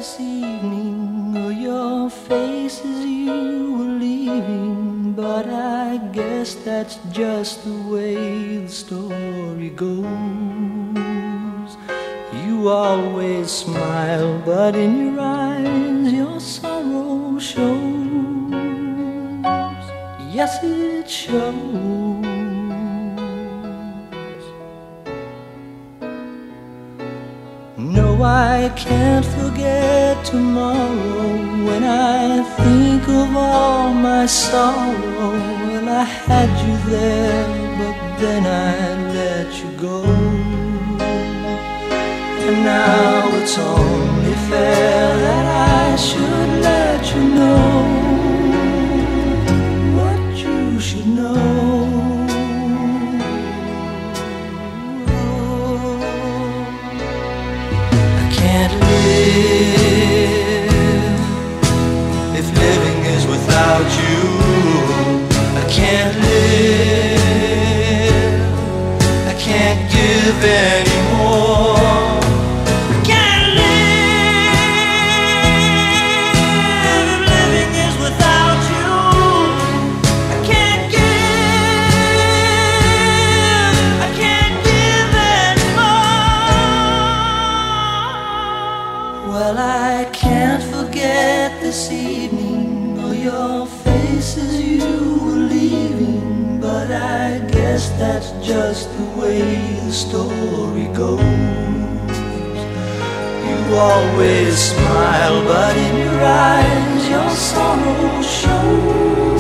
this evening, or your face as you were leaving, but I guess that's just the way the story goes. You always smile, but in your eyes your sorrow shows. Yes, it shows. No, I can't forget tomorrow. When I think of all my sorrow, well, I had you there, but then I let you go. And now it's only fair that I should let you know what you should know. Can't live if living is without you. I can't live, I can't give anymore. I can't live if living is without you. I can't give, I can't give anymore. Well, I can't forget this evening, or your face as you were leaving, but I guess that's just the way the story goes. You always smile, but in your eyes your sorrow shows.